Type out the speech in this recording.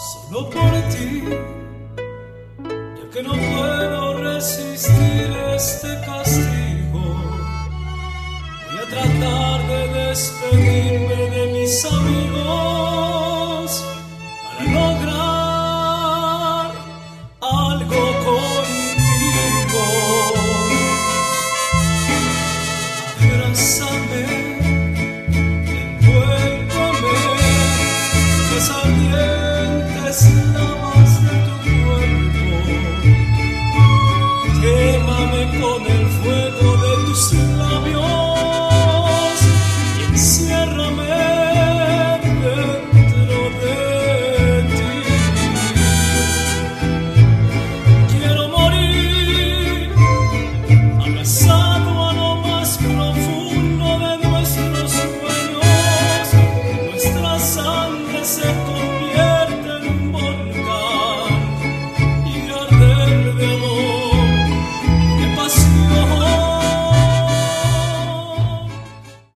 solo por ti, ya que no puedo resistir este castigo. Voy a tratar de despedirme de mis amigos para lograr algo contigo. Abrázame, envuélveme, desardientes llamas de tu cuerpo. Quémame con el fuego de tus labios y enciérrame dentro de ti. Quiero morir abrazado a lo más profundo de nuestros sueños. Nuestra sangre se convierte